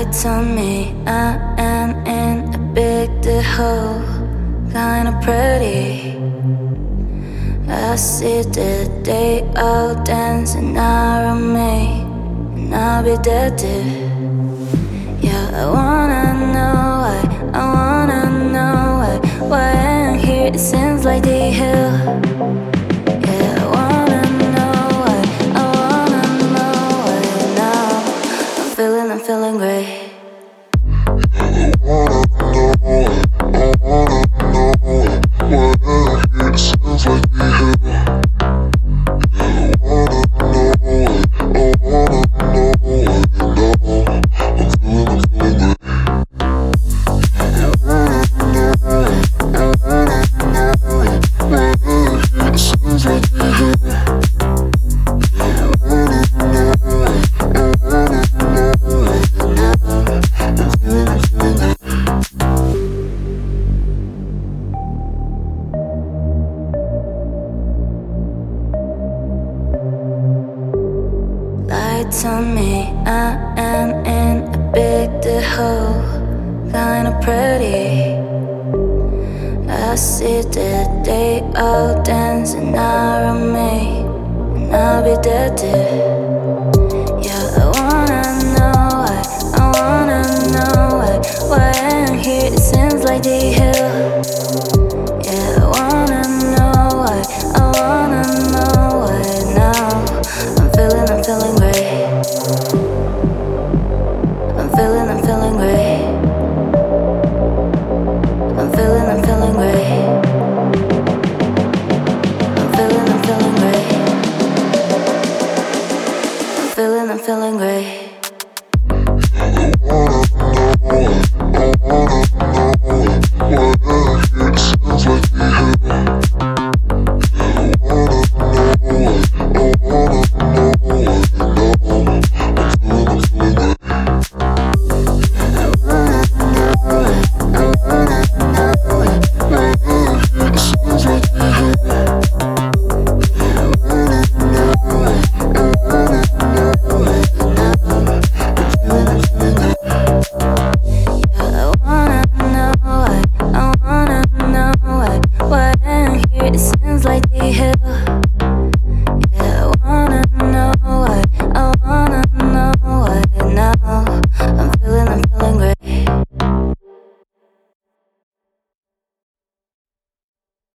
Lights on me, I am in a big hole, kinda pretty. I see the day all dancing around me, and I'll be dead too. Yeah, I wanna know why I'm here, it seems like the hill. Yeah, I wanna know why now. I'm feeling great. I wanna know why it sounds like we have. I wanna know why now. I'm feeling great. I wanna know why it sounds like we have. Lights on me, I am in a big hole, kinda pretty. I see the day all dancing around me, and I'll be dead too. Yeah, I wanna know why I'm here, it seems like the hill. Yeah, I wanna know why now. I'm feeling great. I'm feeling great. I'm feeling great. I'm feeling great. I'm feeling great. Why I'm here, it seems like the hill.